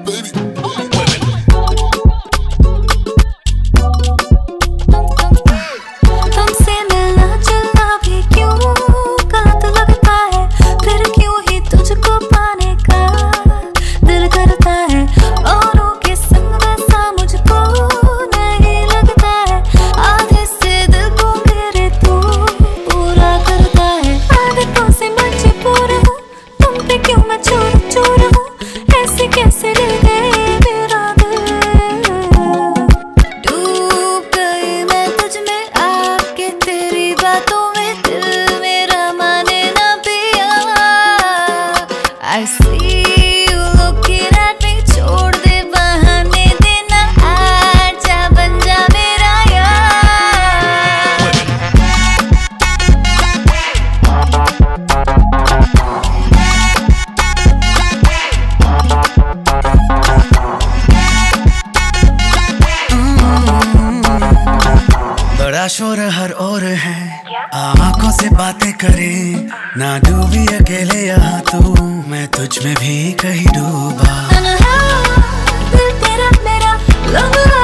I see you looking at me, छोड़ दे बहाने देना, आजा बन जा मेरा यार। बड़ा शोर हर ओर है, आंखों से बातें करे, ना डूबी अकेले यहाँ तू, मैं तुझ में भी कहीं डूबा। दिल तेरा मेरा लव